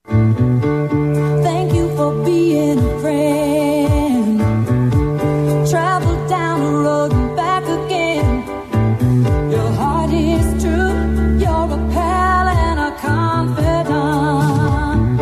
Thank you for being a friend. Travel down the road and back again. Your heart is true. You're a pal and a confidant.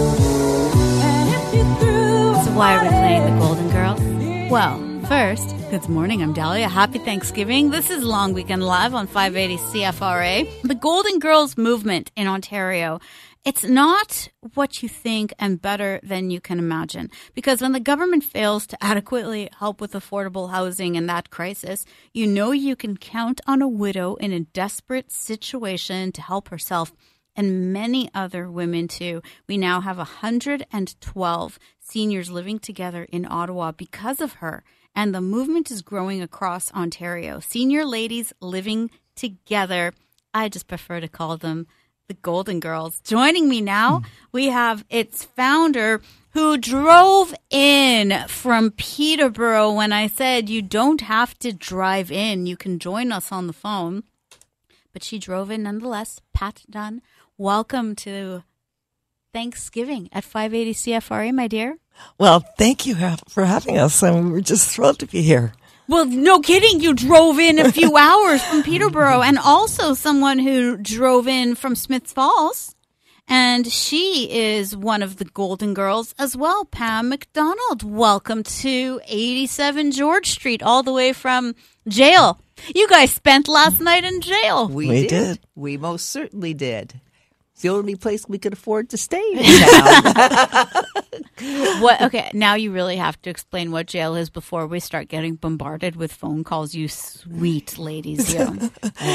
And if you threw So why are we playing the Golden Girls? Well, first, good morning. I'm Dahlia. Happy Thanksgiving. This is Long Weekend Live on 580 CFRA. The Golden Girls movement in Ontario. It's not what you think and better than you can imagine. Because when the government fails to adequately help with affordable housing in that crisis, you know you can count on a widow in a desperate situation to help herself and many other women too. We now have 112 seniors living together in Ottawa because of her. And the movement is growing across Ontario. Senior ladies living together. I just prefer to call them the Golden Girls. Joining me now, we have its founder who drove in from Peterborough when I said you don't have to drive in. You can join us on the phone. But she drove in nonetheless. Pat Dunn, welcome to Thanksgiving at 580 CFRA, my dear. Well, thank you for having us. And we're just thrilled to be here. Well, no kidding. You drove in a few hours from Peterborough, and also someone who drove in from Smiths Falls. And she is one of the Golden Girls as well, Pam McDonald. Welcome to 87 George Street, all the way from jail. You guys spent last night in jail. We did. We most certainly did. It's the only place we could afford to stay in town. What? Okay, now you really have to explain what jail is before we start getting bombarded with phone calls. You sweet ladies, you.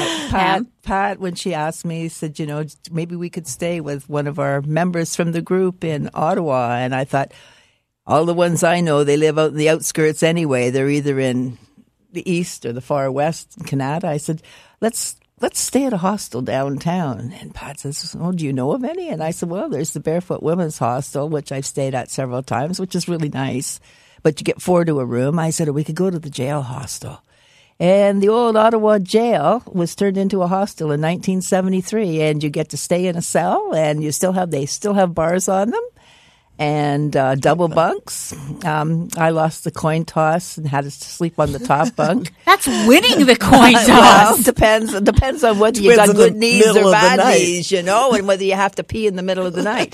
Pat, when she asked me, said, maybe we could stay with one of our members from the group in Ottawa. And I thought, all the ones I know, they live out in the outskirts anyway. They're either in the east or the far west in Canada. I said, let's stay at a hostel downtown. And Pat says, oh, do you know of any? And I said, well, there's the Barefoot Women's Hostel, which I've stayed at several times, which is really nice. But you get 4 to a room. I said, we could go to the jail hostel. And the old Ottawa jail was turned into a hostel in 1973. And you get to stay in a cell, and they still have bars on them. And double bunks. I lost the coin toss and had to sleep on the top bunk. That's winning the coin toss. Well, depends on whether you got good knees or bad knees, and whether you have to pee in the middle of the night.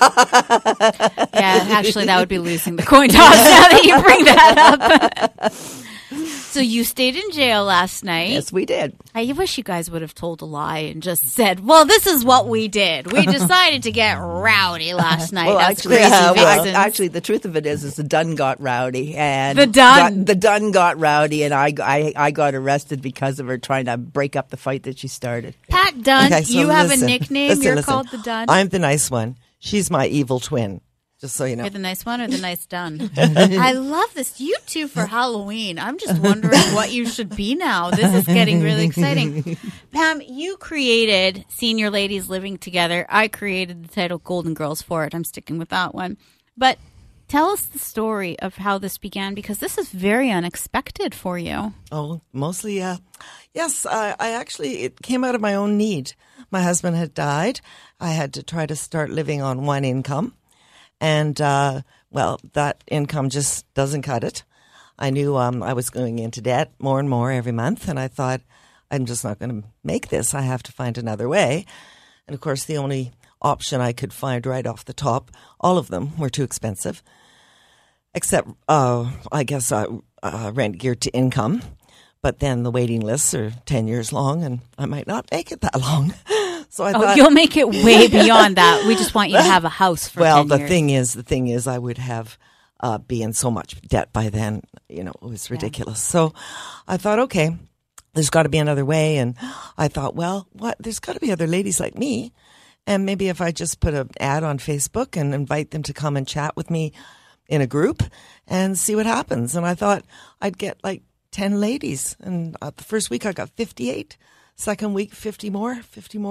Yeah, actually, that would be losing the coin toss now that you bring that up. So you stayed in jail last night. Yes, we did. I wish you guys would have told a lie and just said, well, this is what we did. We decided to get rowdy last night. Well, actually, the truth of it is the Dunn got rowdy. And the Dunn got rowdy, and I got arrested because of her trying to break up the fight that she started. Pat Dunn, Okay, so you have listen, a nickname. You're called the Dunn. I'm the nice one. She's my evil twin. Just so you know. You're the nice one or the nice Dunn? I love this. You two for Halloween. I'm just wondering what you should be now. This is getting really exciting. Pam, you created Senior Ladies Living Together. I created the title Golden Girls for it. I'm sticking with that one. But tell us the story of how this began, because this is very unexpected for you. Oh, mostly, yes. It came out of my own need. My husband had died. I had to try to start living on one income. And, that income just doesn't cut it. I knew I was going into debt more and more every month, and I thought, I'm just not going to make this. I have to find another way. And, of course, the only option I could find right off the top, all of them were too expensive, except, I guess, rent geared to income. But then the waiting lists are 10 years long, and I might not make it that long. So I thought, you'll make it way beyond that. We just want you to have a house for 10 years. Well, the thing is, I would have be in so much debt by then. It was ridiculous. Yeah. So I thought, okay, there's got to be another way. And I thought, well, there's got to be other ladies like me. And maybe if I just put an ad on Facebook and invite them to come and chat with me in a group and see what happens. And I thought I'd get like 10 ladies. And the first week I got 58. Second week, 50 more.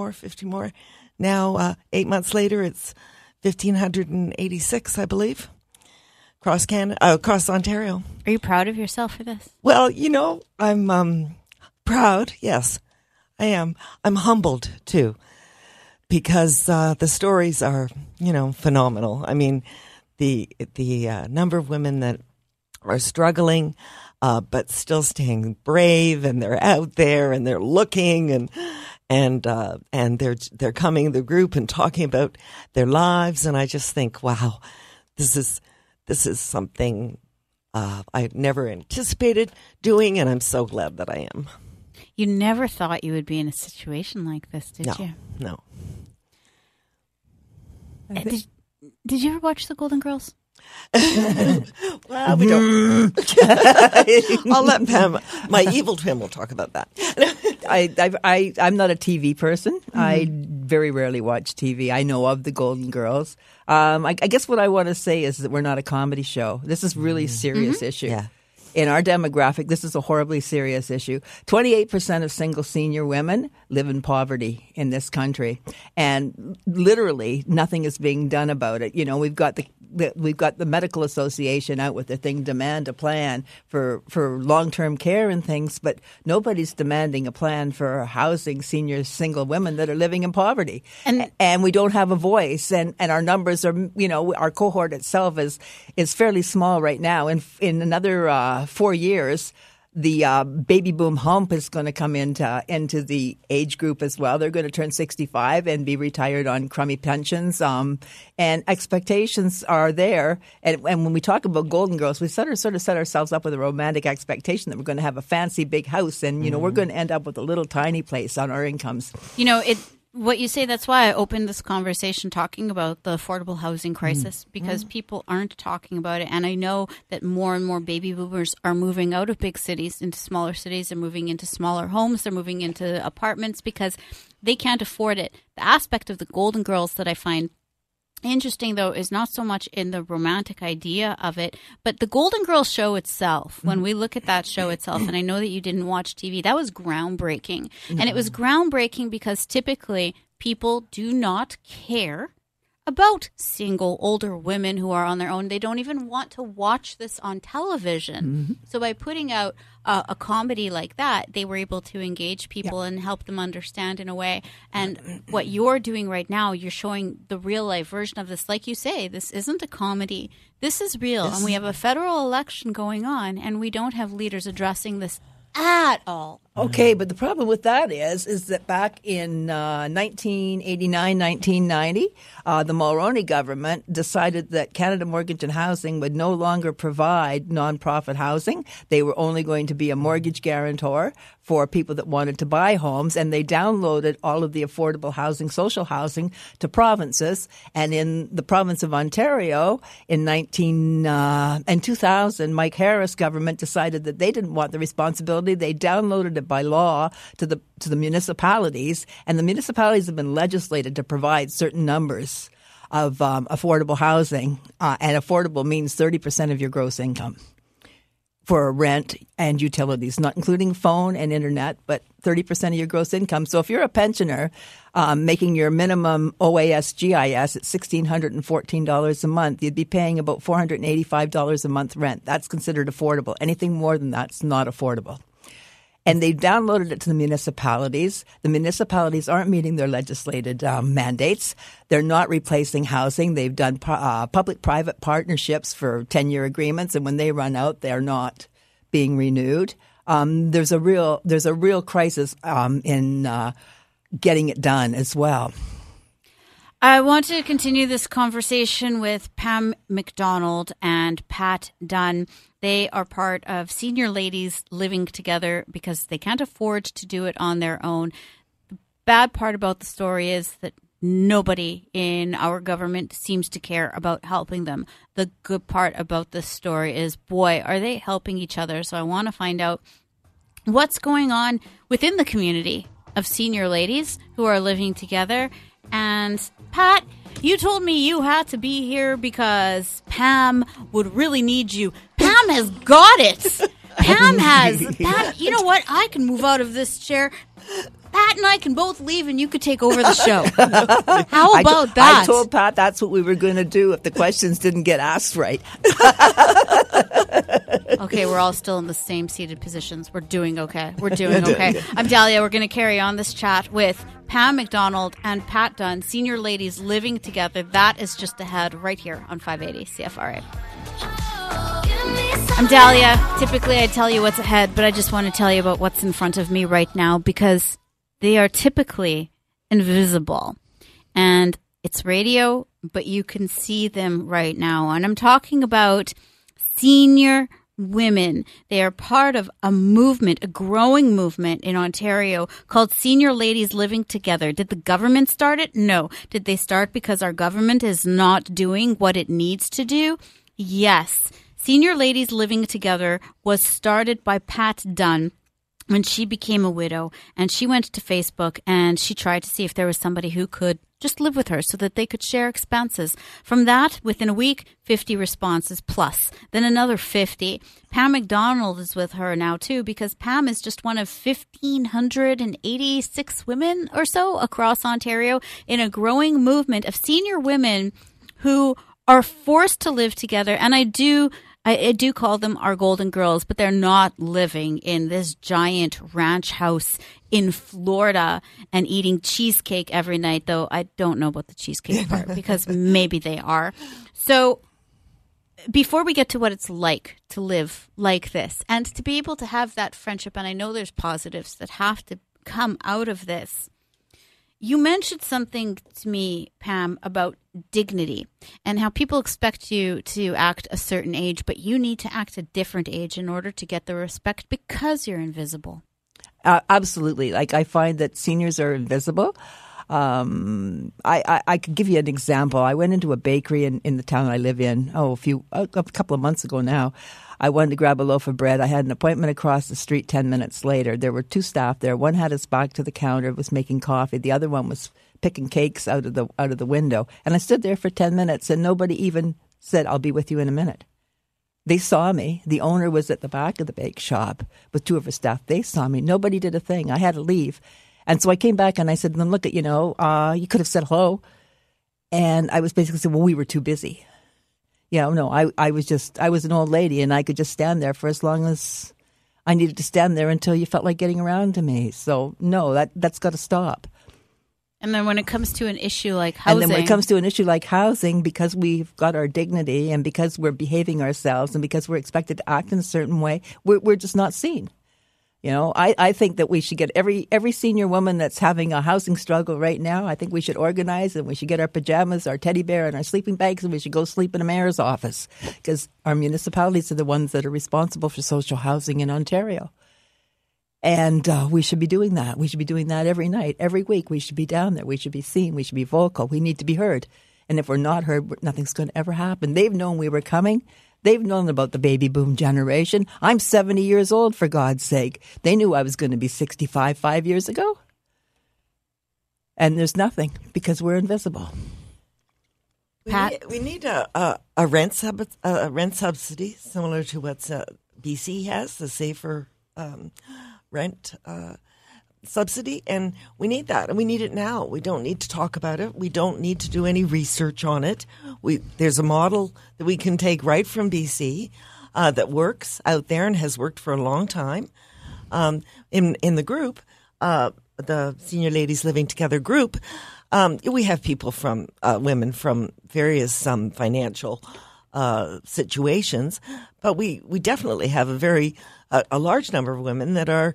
Now, 8 months later, it's 1,586, I believe, across Ontario. Are you proud of yourself for this? Well, I'm proud. Yes, I am. I'm humbled too. because the stories are, phenomenal. I mean, the number of women that are struggling, but still staying brave, and they're out there and they're looking and they're coming to the group and talking about their lives. And I just think, wow, this is something I never anticipated doing, and I'm so glad that I am. You never thought you would be in a situation like this, did you? No. Did you ever watch The Golden Girls? Well, we don't. I'll let Pam, my evil twin, will talk about that. I'm not a TV person. Mm-hmm. I very rarely watch TV. I know of the Golden Girls. I guess what I want to say is that we're not a comedy show. This is really a serious issue. Yeah. In our demographic, this is a horribly serious issue. 28% of single senior women live in poverty in this country, and literally nothing is being done about it. We've got the medical association out with the thing, demand a plan for long-term care and things, but nobody's demanding a plan for housing senior single women that are living in poverty. And we don't have a voice, and our numbers are, our cohort itself is fairly small right now. In another 4 years, the baby boom hump is going to come into the age group as well. They're going to turn 65 and be retired on crummy pensions. And expectations are there. And when we talk about Golden Girls, we sort of set ourselves up with a romantic expectation that we're going to have a fancy big house, and we're going to end up with a little tiny place on our incomes. What you say, that's why I opened this conversation talking about the affordable housing crisis, because people aren't talking about it. And I know that more and more baby boomers are moving out of big cities into smaller cities. They're moving into smaller homes. They're moving into apartments because they can't afford it. The aspect of the Golden Girls that I find interesting, though, is not so much in the romantic idea of it, but the Golden Girls show itself. When we look at that show itself, and I know that you didn't watch TV, that was groundbreaking. And it was groundbreaking because typically people do not care about single older women who are on their own. They don't even want to watch this on television. So by putting out a comedy like that, they were able to engage people and help them understand in a way. And what you're doing right now, you're showing the real life version of this. Like you say, this isn't a comedy. This is real. And we have a federal election going on, and we don't have leaders addressing this at all. Okay, but the problem with that is that back in 1989, 1990, the Mulroney government decided that Canada Mortgage and Housing would no longer provide nonprofit housing. They were only going to be a mortgage guarantor for people that wanted to buy homes, and they downloaded all of the affordable housing, social housing, to provinces. And in the province of Ontario in 2000, Mike Harris government decided that they didn't want the responsibility. They downloaded it by law to the municipalities, and the municipalities have been legislated to provide certain numbers of affordable housing, and affordable means 30% of your gross income for rent and utilities, not including phone and internet, but 30% of your gross income. So if you're a pensioner making your minimum OAS-GIS at $1,614 a month, you'd be paying about $485 a month rent. That's considered affordable. Anything more than that's not affordable. And they downloaded it to the municipalities. The municipalities aren't meeting their legislated mandates. They're not replacing housing. They've done public-private partnerships for 10-year agreements, and when they run out, they're not being renewed. There's a real crisis in getting it done as well. I want to continue this conversation with Pam McDonald and Pat Dunn. They are part of Senior Ladies Living Together because they can't afford to do it on their own. The bad part about the story is that nobody in our government seems to care about helping them. The good part about this story is, boy, are they helping each other. So I want to find out what's going on within the community of senior ladies who are living together. And Pat, you told me you had to be here because Pam would really need you. Pam has got it. Pam, you know what? I can move out of this chair. Pat and I can both leave and you could take over the show. How about that? I told Pat that's what we were going to do if the questions didn't get asked right. Okay, we're all still in the same seated positions. We're doing okay. We're doing okay. I'm Dahlia. We're going to carry on this chat with Pam McDonald and Pat Dunn, senior ladies living together. That is just ahead right here on 580 CFRA. I'm Dahlia. Typically, I tell you what's ahead, but I just want to tell you about what's in front of me right now because they are typically invisible. And it's radio, but you can see them right now. And I'm talking about senior women. They are part of a movement, a growing movement in Ontario called Senior Ladies Living Together. Did the government start it? No. Did they start because our government is not doing what it needs to do? Yes. Senior Ladies Living Together was started by Pat Dunn when she became a widow, and she went to Facebook and she tried to see if there was somebody who could just live with her so that they could share expenses. From that, within a week, 50 responses plus. Then another 50. Pam McDonald is with her now too, because Pam is just one of 1,586 women or so across Ontario in a growing movement of senior women who are forced to live together. And I do call them our golden girls, but they're not living in this giant ranch house in Florida and eating cheesecake every night, though I don't know about the cheesecake part because maybe they are. So before we get to what it's like to live like this and to be able to have that friendship, and I know there's positives that have to come out of this, you mentioned something to me, Pam, about dignity and how people expect you to act a certain age, but you need to act a different age in order to get the respect because you're invisible. Absolutely. Like, I find that seniors are invisible. I could give you an example. I went into a bakery in the town I live in, a couple of months ago now. I wanted to grab a loaf of bread. I had an appointment across the street 10 minutes later. There were two staff there. One had his back to the counter, was making coffee. The other one was picking cakes out of the window. And I stood there for 10 minutes, and nobody even said, "I'll be with you in a minute." They saw me. The owner was at the back of the bake shop with two of his staff. They saw me. Nobody did a thing. I had to leave. And so I came back and I said, "Then look at, you could have said hello." And I was basically saying, "Well, we were too busy." I was an old lady, and I could just stand there for as long as I needed to stand there until you felt like getting around to me. So no, that's got to stop. And then when it comes to an issue like housing. Because we've got our dignity and because we're behaving ourselves and because we're expected to act in a certain way, we're just not seen. I think that we should get every senior woman that's having a housing struggle right now, I think we should organize and we should get our pajamas, our teddy bear, and our sleeping bags, and we should go sleep in a mayor's office because our municipalities are the ones that are responsible for social housing in Ontario. And we should be doing that. We should be doing that every night, every week. We should be down there. We should be seen. We should be vocal. We need to be heard. And if we're not heard, nothing's going to ever happen. They've known we were coming. They've known about the baby boom generation. I'm 70 years old, for God's sake. They knew I was going to be 65 5 years ago. And there's nothing because we're invisible. Pat? We need a rent subsidy similar to what BC has, the safer rent subsidy, and we need that, and we need it now. We don't need to talk about it. We don't need to do any research on it. There's a model that we can take right from BC that works out there and has worked for a long time. In the group, the Senior Ladies Living Together group, we have people from women from various financial situations, but we definitely have a large number of women that are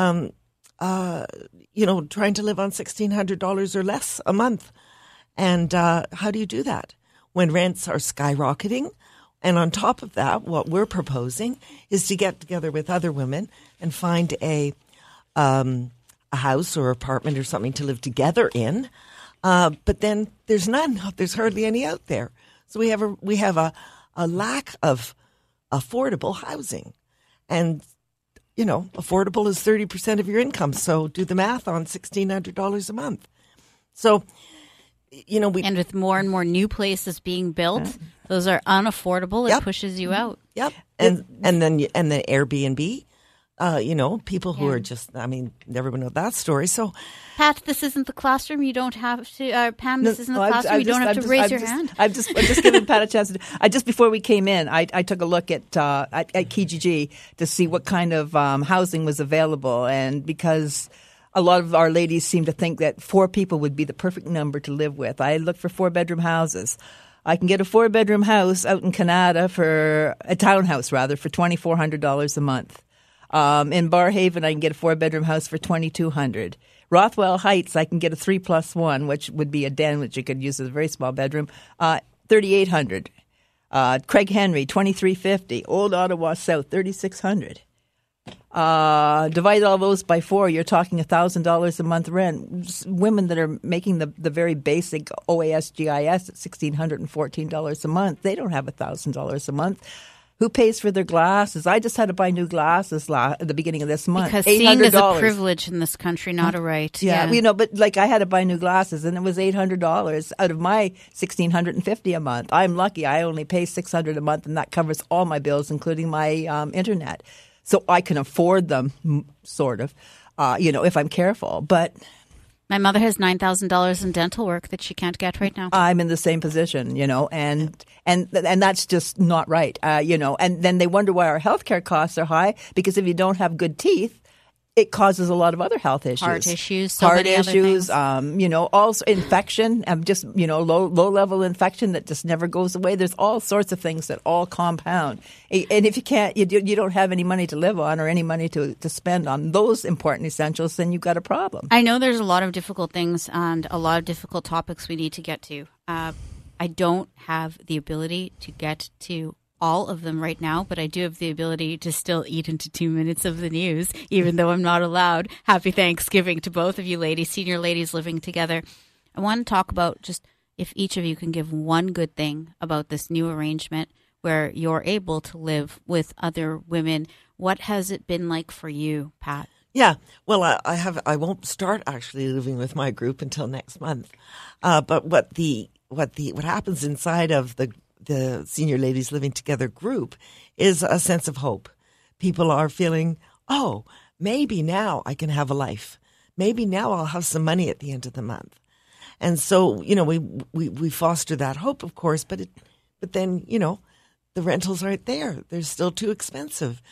trying to live on $1,600 or less a month. And how do you do that when rents are skyrocketing? And on top of that, what we're proposing is to get together with other women and find a house or apartment or something to live together in. But then there's none. There's hardly any out there. So we have a lack of affordable housing. And affordable is 30% of your income. So do the math on $1,600 a month. So, and with more and more new places being built, those are unaffordable. It pushes you out. Yep. And then Airbnb people who are just, never know that story. So, Pat, this isn't the classroom. You don't have to. Pam, this isn't the classroom. You don't have to raise your hand. I'm just giving Pat a chance. Just before we came in, I took a look at Kijiji to see what kind of housing was available, and because a lot of our ladies seem to think that 4 people would be the perfect number to live with, I looked for 4-bedroom houses. I can get a 4-bedroom house out in Canada for a townhouse rather for $2,400 a month. In Barhaven, I can get a 4-bedroom house for $2,200. Rothwell Heights, I can get a 3+1, which would be a den, which you could use as a very small bedroom, $3,800. Craig Henry, $2,350. Old Ottawa South, $3,600. Divide all those by 4, you're talking $1,000 a month rent. Women that are making the very basic OAS GIS at $1,614 a month, they don't have $1,000 a month. Who pays for their glasses? I just had to buy new glasses at the beginning of this month. Because seeing is a privilege in this country, not a right. Yeah. But like I had to buy new glasses, and it was $800 out of my $1,650 a month. I'm lucky; I only pay $600 a month, and that covers all my bills, including my internet. So I can afford them, sort of, if I'm careful. But my mother has $9,000 in dental work that she can't get right now. I'm in the same position, and that's just not right, And then they wonder why our healthcare costs are high, because if you don't have good teeth, it causes a lot of other health issues. Heart issues, also infection, low level infection that just never goes away. There's all sorts of things that all compound. And if you don't have any money to live on or any money to spend on those important essentials, then you've got a problem. I know there's a lot of difficult things and a lot of difficult topics we need to get to. I don't have the ability to get to all of them right now, but I do have the ability to still eat into 2 minutes of the news, even though I'm not allowed. Happy Thanksgiving to both of you ladies, senior ladies living together. I want to talk about just if each of you can give one good thing about this new arrangement where you're able to live with other women. What has it been like for you, Pat? Yeah, well, I won't start actually living with my group until next month. But what happens inside of the Senior Ladies Living Together group is a sense of hope. People are feeling, oh, maybe now I can have a life. Maybe now I'll have some money at the end of the month. And so, we foster that hope, of course, but then, the rentals aren't there. They're still too expensive.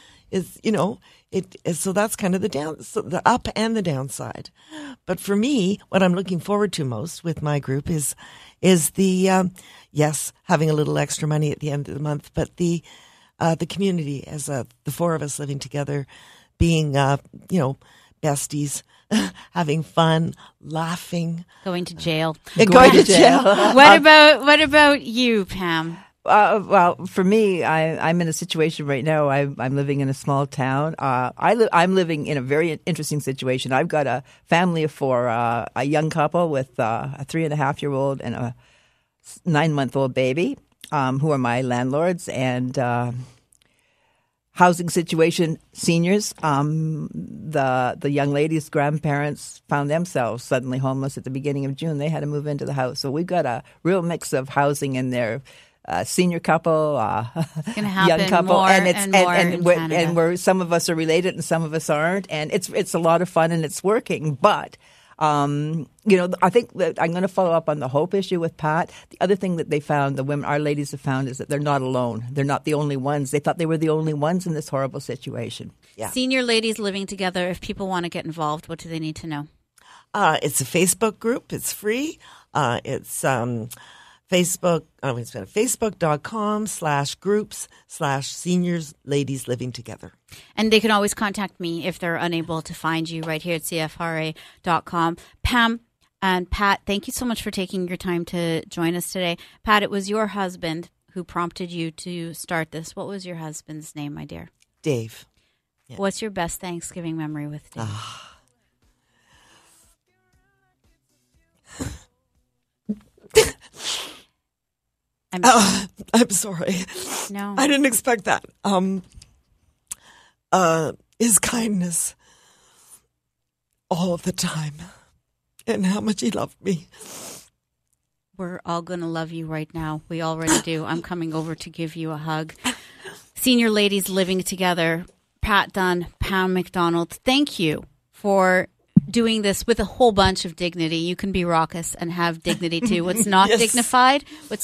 So that's kind of the up and the downside. But for me, what I'm looking forward to most with my group is the yes, having a little extra money at the end of the month, but the community as the 4 of us living together, being besties, having fun, laughing, going to jail, going to jail. What about you, Pam? Well, for me, I'm in a situation right now. I'm living in a small town. I'm living in a very interesting situation. I've got a family of 4, a young couple with a 3.5-year-old and a 9-month-old baby, who are my landlords, and housing situation, seniors. The young lady's grandparents found themselves suddenly homeless at the beginning of June. They had to move into the house. So we've got a real mix of housing in there. Senior couple, young couple, and where some of us are related and some of us aren't, and it's a lot of fun and it's working. But I think that I'm going to follow up on the hope issue with Pat. The other thing that they found, our ladies have found, is that they're not alone. They're not the only ones. They thought they were the only ones in this horrible situation. Yeah. Senior Ladies Living Together. If people want to get involved, what do they need to know? It's a Facebook group. It's free. It's Facebook.com/groups/seniors ladies living together. And they can always contact me if they're unable to find you right here at CFRA.com. Pam and Pat, thank you so much for taking your time to join us today. Pat, it was your husband who prompted you to start this. What was your husband's name, my dear? Dave. Yeah. What's your best Thanksgiving memory with Dave? I'm sorry. No. I didn't expect that. His kindness all of the time and how much he loved me. We're all going to love you right now. We already do. I'm coming over to give you a hug. Senior Ladies Living Together. Pat Dunn, Pam McDonald, thank you for doing this with a whole bunch of dignity. You can be raucous and have dignity too. What's not dignified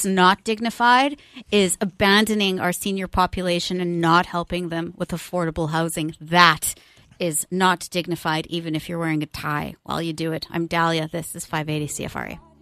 is abandoning our senior population and not helping them with affordable housing. That is not dignified, even if you're wearing a tie while you do it. I'm Dahlia. This is 580 CFRA.